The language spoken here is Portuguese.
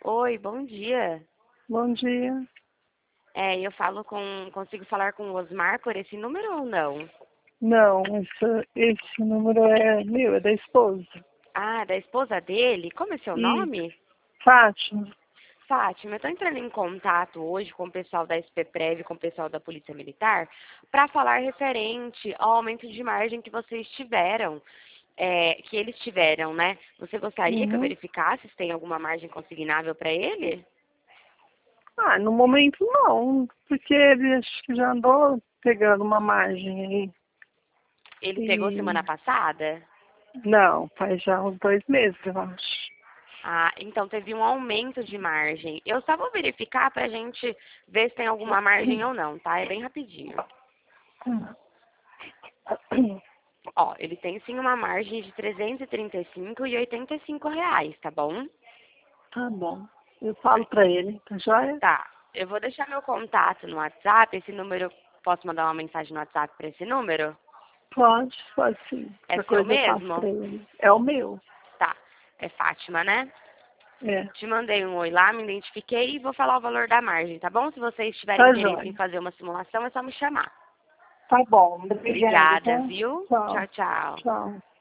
Oi, bom dia. Bom dia. Consigo falar com o Osmar por esse número ou não? Não, esse número é meu, é da esposa. Ah, da esposa dele? Como é seu E nome? Fátima. Fátima, eu estou entrando em contato hoje com o pessoal da SPPrev e com o pessoal da Polícia Militar para falar referente ao aumento de margem que vocês tiveram, que eles tiveram, né? Você gostaria que eu Uhum. verificasse se tem alguma margem consignável para ele? Ah, no momento não, porque ele acho que já andou pegando uma margem aí. Ele pegou E semana passada? não, faz já uns 2 meses, eu acho. Ah, então teve um aumento de margem. Eu só vou verificar para a gente ver se tem alguma margem ou não, tá? É bem rapidinho. Ó, ele tem sim uma margem de 335,85 reais, tá bom? Tá bom. Eu falo pra ele, tá joia? Tá. Eu vou deixar meu contato no WhatsApp. Esse número, posso mandar uma mensagem no WhatsApp para esse número? Pode sim. É Outra seu coisa eu passo mesmo? pra ele. É o meu. Tá. É Fátima, né? É. Te mandei um oi lá, me identifiquei e vou falar o valor da margem, tá bom? Se vocês tiverem Tá interesse em joia. fazer uma simulação, é só me chamar. Tá bom. Obrigada, Obrigada, tá? viu? Tchau. Tchau, tchau. Tchau.